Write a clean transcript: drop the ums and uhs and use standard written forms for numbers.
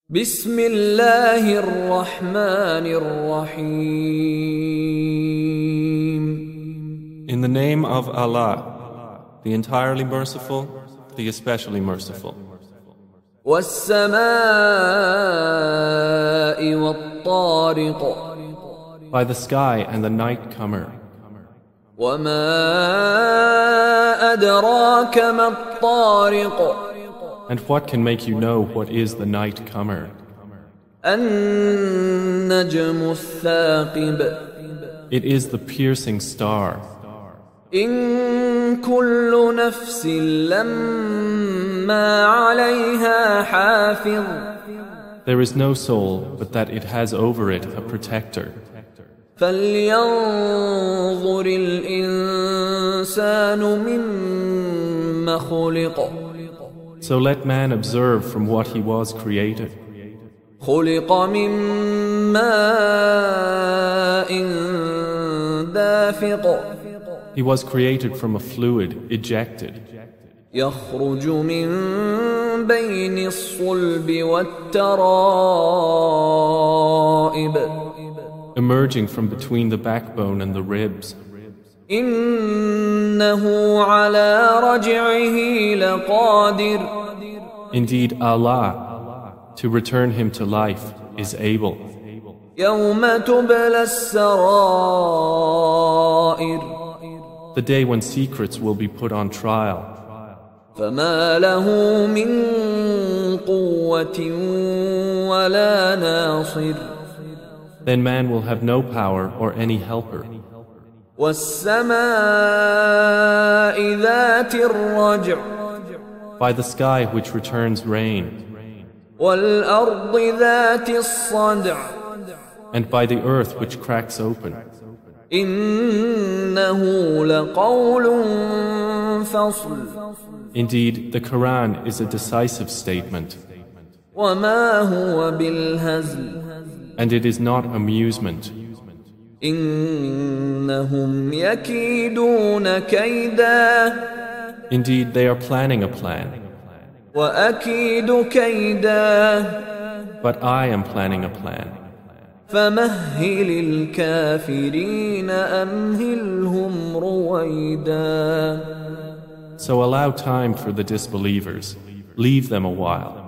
بسم الله الرحمن الرحيم. In the name of Allah, the entirely merciful, the especially merciful. والسماء والطارق. By the sky and the night comer. وما أدراك ما الطارق. And what can make you know what is the night comer? النجم الثاقب. It is the piercing star. إن كل نفس لما عليها حافظ. There is no soul but that it has over it a protector. فلينظر الإنسان مما خلق. So let man observe from what he was created. خلق من ماء دافق. He was created from a fluid ejected, يخرج من بين الصلب والترائب. emerging from between the backbone and the ribs. إنه على رجعه لقادر. Indeed, Allah, to return him to life, is able. يوم تبلى السرائر. The day when secrets will be put on trial. فما له من قوة ولا ناصر. Then man will have no power or any helper. والسماء ذات الرجع. By the sky which returns rain. والأرض ذات الصدع. And by the earth which cracks open. إنه لقول فصل. Indeed, the Quran is a decisive statement. وما هو بالهزل. And it is not amusement. إنهم يكيدون كيدا. Indeed, they are planning a plan. وأكيد كيدا. But I am planning a plan. فمهل الكافرين أمهلهم رويدا. So allow time for the disbelievers. Leave them a while.